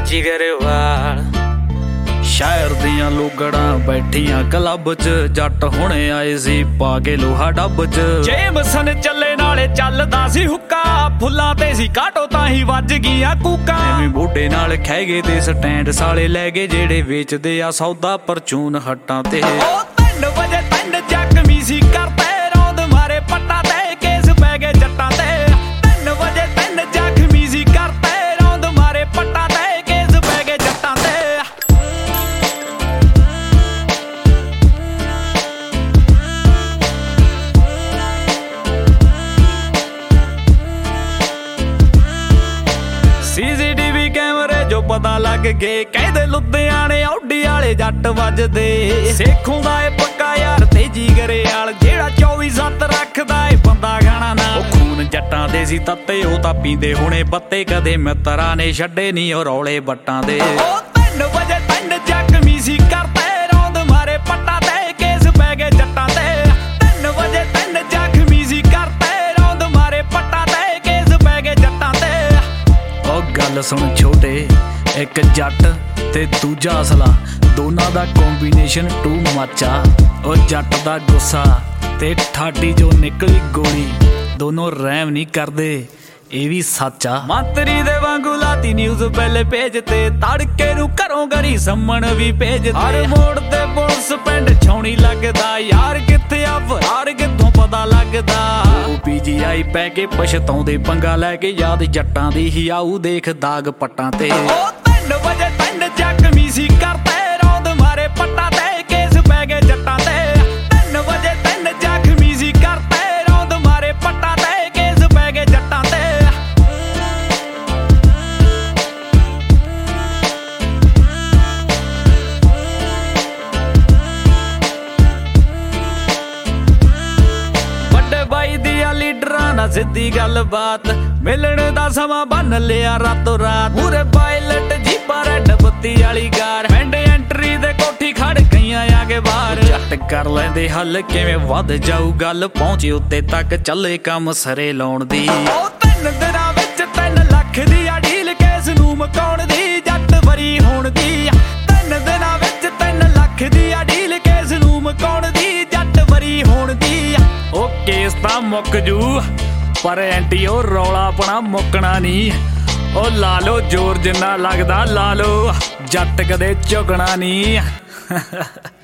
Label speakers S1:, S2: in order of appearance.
S1: ਜਿਗਰਵਾਲ।
S2: ਸ਼ਹਿਰ ਦੀਆਂ ਲੋਗੜਾਂ ਬੈਠੀਆਂ ਕਲੱਬ 'ਚ, ਜੱਟ ਹੁਣੇ ਆਏ ਸੀ ਪਾ ਕੇ ਲੋਹਾ ਡੱਬ 'ਚ।
S3: ਜੇਮਸਨ ਚੱਲੇ ਨਾਲੇ ਚੱਲਦਾ ਸੀ ਹੁੱਕਾ, ਫੁੱਲਾਂ ਤੇ ਸੀ ਕਾਟੋ ਤਾਂ ਹੀ ਵੱਜ ਗਈਆਂ ਕੂਕਾਂ।
S2: ਐਵੇਂ ਬੋਡੇ ਨਾਲ ਖਹਿ ਗਏ ਤੇ ਸਟੈਂਡ ਸਾਲੇ ਲੈ ਗਏ, ਜਿਹੜੇ ਵੇਚਦੇ ਆ ਸੌਦਾ ਪਰਚੂਨ ਹੱਟਾਂ ਤੇ।
S3: ਉਹ 3 ਵਜੇ 3 ਜ਼ਖਮੀ ਸੀ ਕਰਤੇ, ਰੌਂਦ ਮਾਰੇ ਪੱਟਾਂ ਤੇ, ਕੇਸ ਪੈ ਗਏ ਜੱਟਾਂ ਤੇ। 3 ਵਜੇ 3 ਜ਼ਖਮੀ ਸੀ ਕਰਤੇ, ਰੌਂਦ ਮਾਰੇ ਪੱਟਾਂ ਤੇ, ਕੇਸ ਪੈ ਗਏ ਜੱਟਾਂ ਤੇ। CCTV ਕੈਮਰੇ ਜੋ ਪਤਾ ਲੱਗ ਗਏ, ਕਹਿੰਦੇ ਲੁਧਿਆਣੇ ਔਡੀ ਵਾਲੇ ਜੱਟ ਵੱਜਦੇ। ਸੇਖੋਂ ਦਾ ਏ ਪੱਕਾ ਯਾਰ ਤੇ ਜਿਗਰੇਵਾਲ, ਜਿਹੜਾ 24/7 ਰੱਖਦਾ ਏ ਬੰਦਾ ਗਾਣਾ ਨਾ।
S2: ਉਹ ਖੂਨ ਜੱਟਾਂ ਦੇ ਸੀ ਤੱਤੇ, ਉਹ ਤਾਂ ਪੀਂਦੇ ਹੁਣੇ ਬੱਤੇ, ਕਦੇ ਮਿੱਤਰਾਂ ਨੇ ਛੱਡੇ ਨਹੀਂ ਉਹ ਰੌਲੇ ਬੱਟਾਂ ਦੇ।
S3: ਉਹ 3 ਵਜੇ 3 ਜ਼ਖਮੀ ਸੀ ਕਰਤੇ, ਰੌਂਦ ਮਾਰੇ ਪੱਟਾਂ ਤੇ, ਕੇਸ ਪੈ ਗਏ ਜੱਟਾਂ ਤੇ। 3 ਵਜੇ 3 ਜ਼ਖਮੀ ਸੀ ਕਰਤੇ, ਰੌਂਦ ਮਾਰੇ ਪੱਟਾਂ ਤੇ, ਕੇਸ ਪੈ ਗਏ ਜੱਟਾਂ ਤੇ।
S2: ਉਹ ਗੱਲ ਸੁਣ ਛੋਟੇ, ਇੱਕ ਜੱਟ ਤੇ ਦੂਜਾ ਅਸਲਾ, ਦੋਨਾਂ ਦਾ ਕੰਬੀਨੇਸ਼ਨ ਟੂ ਮਾਚਾ। ਉਹ ਜੱਟ ਦਾ ਗੁੱਸਾ ਤੇ ਠਾਡੀ ਜੋ ਨਿਕਲੀ ਗੋਲੀ, ਦੋਨੋਂ ਰਹਿਮ ਨਹੀਂ ਕਰਦੇ, ਇਹ ਵੀ ਸੱਚ ਆ।
S3: ਮੰਤਰੀ ਦੇ ਵਾਂਗੂ ਲਾਤੀ ਨਿਊਜ਼ ਪਹਿਲੇ ਪੇਜ ਤੇ, ਤੜਕੇ ਨੂੰ ਘਰੋਂ ਗਰੀ ਸੰਮਣ ਵੀ ਭੇਜਦੇ। ਹਰ ਮੋੜ ਤੇ ਪੁਲਿਸ ਪਿੰਡ ਛਾਉਣੀ ਲੱਗਦਾ, ਯਾਰ ਕਿੱਥੇ ਆ ਫਰਾਰ ਕਿੱਥੋਂ ਪਤਾ ਲੱਗਦਾ।
S2: ਉਹ PGI ਪੈ ਕੇ ਪਛਤਾਉਂਦੇ, ਪੰਗਾ ਲੈ ਕੇ ਯਾਦ ਜੱਟਾਂ ਦੀ ਹੀ ਆਊ, ਦੇਖ ਦਾਗ ਪੱਟਾਂ ਤੇ।
S3: ਉਹ 3 ਵਜੇ 3 ਜ਼ਖਮੀ ਸੀ ਕਰਤੇ, ਰੌਂਦ ਮਾਰੇ ਪੱਟਾਂ ਤੇ, ਕੇਸ ਪੈ ਗਏ ਜੱਟਾਂ ਤੇ। 3 ਵਜੇ 3 ਜ਼ਖਮੀ ਸੀ ਕਰਤੇ, ਰੌਂਦ ਮਾਰੇ ਪੱਟਾਂ ਤੇ, ਕੇਸ ਪੈ ਗਏ ਜੱਟਾਂ ਤੇ। ਵੱਡੇ ਬਾਈ ਦੀਆਂ ਲੀਡਰਾਂ ਨਾਲ ਸਿੱਧੀ ਗੱਲਬਾਤ, ਮਿਲਣ ਦਾ ਸਮਾਂ ਬੰਨ ਲਿਆ ਰਾਤੋਂ ਰਾਤ। ਪੂਰੇ ਪਾਇਲਟ ਜੀਪਾਂ ਰੈੱਡ ਬੱਤੀ ਵਾਲੀ ਕਾਰ, ਪਿੰਡ ਐਂਟਰੀ ਦੇ ਕੋਠੀ ਖੜ ਗਈਆਂ ਆਗੇ ਬਾਹਰ।
S2: ਜੱਟ ਕਰ ਲੈਂਦੇ ਹੱਲ, ਕਿਵੇਂ ਵੱਧ ਜਾਊ ਗੱਲ, ਪਹੁੰਚੇ ਉੱਤੇ ਤੱਕ ਚੱਲੇ ਕੰਮ ਸਰੇ ਲਾਉਣ ਦੀ।
S3: ਉਹ 3 ਦਿਨਾਂ ਵਿੱਚ 3 ਲੱਖ ਦੀ ਆ ਡੀਲ, ਕੇਸ ਨੂੰ ਮਕਾਉਣ ਦੀ, ਜੱਟ ਵਰੀ ਹੋਣ ਦੀ। 3 ਦਿਨਾਂ ਵਿੱਚ 3 ਲੱਖ ਦੀ ਆ ਡੀਲ, ਕੇਸ ਨੂੰ ਮਕਾਉਣ ਦੀ, ਜੱਟ ਵਰੀ ਹੋਣ ਦੀ।
S2: ਉਹ ਕੇਸ ਤਾਂ ਮੁੱਕ ਜੂ, ਪਰ ਐਂਟੀ ਉਹ ਰੌਲਾ ਆਪਣਾ ਮੁੱਕਣਾ ਨਹੀਂ। ਉਹ ਲਾ ਲੋ ਜ਼ੋਰ ਜਿੰਨਾ ਲੱਗਦਾ ਲਾ ਲੋ, ਜੱਟ ਕਦੇ ਝੁਕਣਾ ਨਹੀਂ।